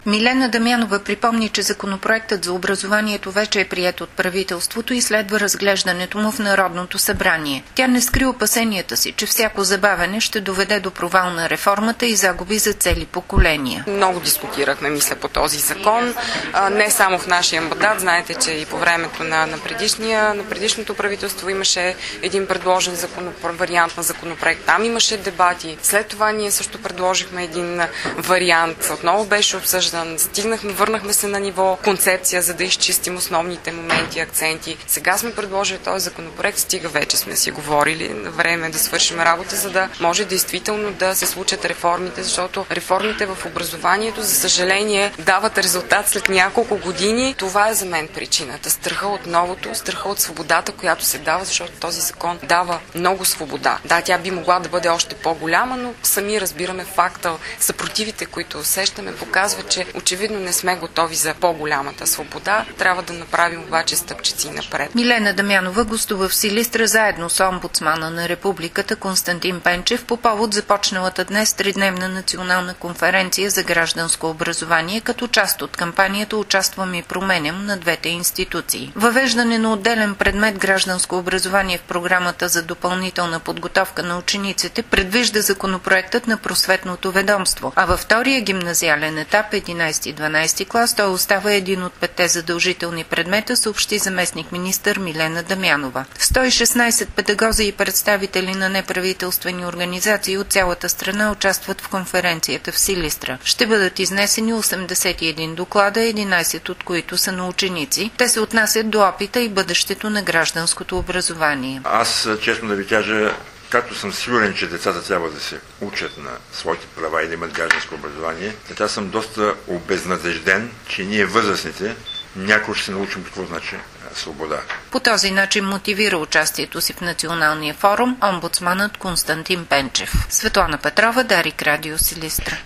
Милена Дамянова припомни, че законопроектът за образованието вече е приет от правителството и следва разглеждането му в Народното събрание. Тя не скри опасенията си, че всяко забавене ще доведе до провал на реформата и загуби за цели поколения. Много дискутирахме, мисля, по този закон. Не само в нашия мандат. Знаете, че и по времето на предишното правителство имаше един предложен вариант на законопроект. Там имаше дебати. След това ние също предложихме един вариант. Отново беше обсъждан. Върнахме се на ниво концепция, за да изчистим основните моменти, акценти. Сега сме предложили този законопроект, стига вече сме си говорили. Време е да свършим работа, за да може действително да се случат реформите, защото реформите в образованието, за съжаление, дават резултат след няколко години. Това е за мен причината. Страха от новото, страха от свободата, която се дава, защото този закон дава много свобода. Да, тя би могла да бъде още по-голяма, но сами разбираме факта. Съпротивите, които усещаме, показват, че очевидно не сме готови за по-голямата свобода. Трябва да направим обаче стъпчици напред. Милена Дамянова гостува в Силистра заедно с омбудсмана на републиката Константин Пенчев по повод започналата днес тридневна национална конференция за гражданско образование, като част от кампанията "Участвам и променям" на двете институции. Въвеждане на отделен предмет гражданско образование в програмата за допълнителна подготовка на учениците предвижда законопроектът на Просветното ведомство, а във втория гимназиален етап 11-12 клас той остава един от 5 задължителни предмета, съобщи заместник-министър Милена Дамянова. 116 педагози и представители на неправителствени организации от цялата страна участват в конференцията в Силистра. Ще бъдат изнесени 81 доклада, 11 от които са на ученици. Те се отнасят до опита и бъдещето на гражданското образование. Аз, честно да ви кажа, както съм сигурен, че децата трябва да се учат на своите права и да имат гражданско образование, така съм доста обезнадежден, че ние възрастните някой ще се научим какво значи свобода. По този начин мотивира участието си в националния форум омбудсманът Константин Пенчев. Светлана Петрова, Дарик Радио, Силистра.